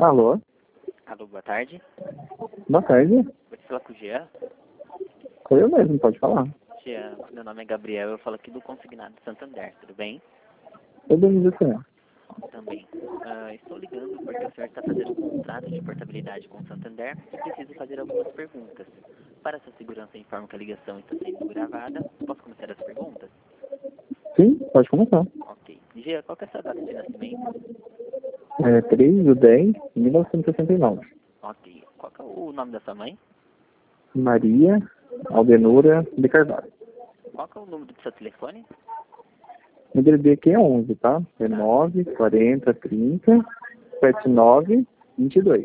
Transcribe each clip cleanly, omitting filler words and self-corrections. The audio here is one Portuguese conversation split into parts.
Alô? Alô, boa tarde. Boa tarde. Vou falar com o Jean. Sou eu mesmo, pode falar. Jean, meu nome é Gabriel, eu falo aqui do Consignado Santander, tudo bem? Tudo bem, você? Também. Estou ligando porque o senhor está fazendo um contrato de portabilidade com o Santander e preciso fazer algumas perguntas. Para sua segurança, informo que a ligação está sendo gravada. Posso começar as perguntas? Sim, pode começar. Ok. Jean, qual que é a sua data de nascimento? 3/10/1969. Ok. Qual que é o nome da sua mãe? Maria Aldenora de Carvalho. Qual que é o número do seu telefone? O DDD aqui é 11, tá? É 9 40 30 79 22.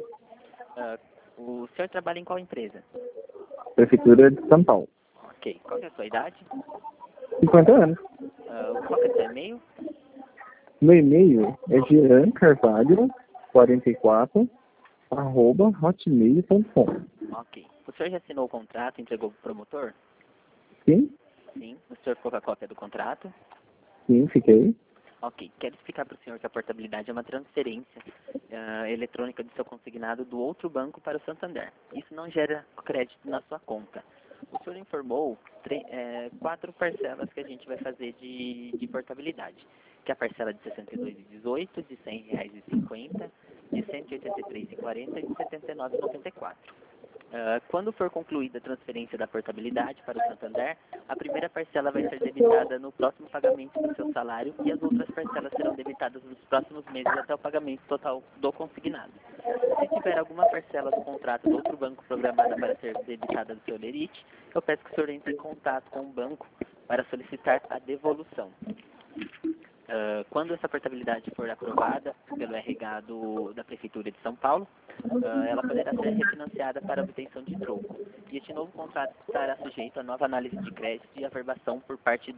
O senhor trabalha em qual empresa? Prefeitura de São Paulo. Ok. Qual que é a sua idade? 50 anos. Qual que é o seu e-mail? Meu e-mail é jeancarvalho44 @hotmail.com. Ok. O senhor já assinou o contrato e entregou para o promotor? Sim? Sim. O senhor ficou com a cópia do contrato? Sim, fiquei. Ok. Quero explicar para o senhor que a portabilidade é uma transferência eletrônica do seu consignado do outro banco para o Santander. Isso não gera crédito na sua conta. O senhor informou 4 parcelas que a gente vai fazer de portabilidade, que é a parcela de R$ 62,18, de R$ 100,50, de R$ 183,40 e de R$ 79,94. Quando for concluída a transferência da portabilidade para o Santander, a primeira parcela vai ser debitada no próximo pagamento do seu salário e as outras parcelas serão debitadas nos próximos meses até o pagamento total do consignado. Se tiver alguma parcela do contrato do outro banco programada para ser debitada do seu lerite, eu peço que o senhor entre em contato com o banco para solicitar a devolução. Quando essa portabilidade for aprovada pelo RH da Prefeitura de São Paulo, ela poderá ser refinanciada para obtenção de troco. E este novo contrato estará sujeito a nova análise de crédito e averbação por parte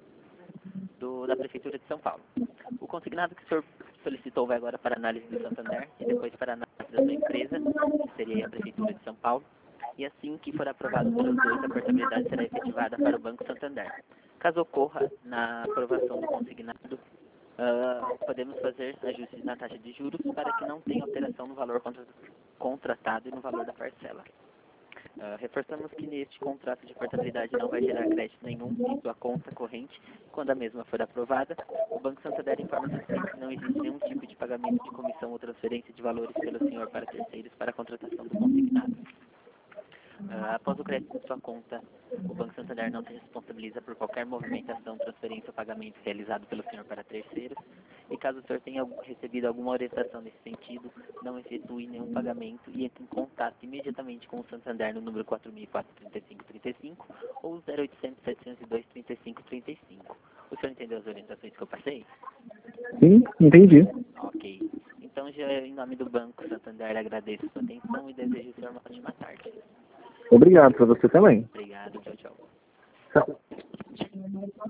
da Prefeitura de São Paulo. O consignado que o senhor solicitou vai agora para a análise do Santander e depois para a análise da sua empresa, que seria a Prefeitura de São Paulo. E assim que for aprovado pelos dois, a portabilidade será efetivada para o Banco Santander. Caso ocorra na aprovação do consignado, podemos fazer ajustes na taxa de juros para que não tenha alteração no valor contratado e no valor da parcela. Reforçamos que neste contrato de portabilidade não vai gerar crédito nenhum em sua conta corrente. Quando a mesma for aprovada, o Banco Santander informa que não existe nenhum tipo de pagamento de comissão ou transferência de valores pelo senhor para terceiros para a contratação do consignado. Após o crédito de sua conta, o Banco Santander não se responsabiliza por qualquer movimentação, transferência ou pagamento realizado pelo senhor para terceiros. E caso o senhor tenha recebido alguma orientação nesse sentido, não efetue nenhum pagamento e entre em contato imediatamente com o Santander no número 4004-3535 ou 0800-702-3535. O senhor entendeu as orientações que eu passei? Sim, entendi. Ok. Então, já em nome do Banco Santander, agradeço a sua atenção e desejo ao senhor uma ótima tarde. Obrigado para você também. Obrigado, tchau, tchau. Tchau.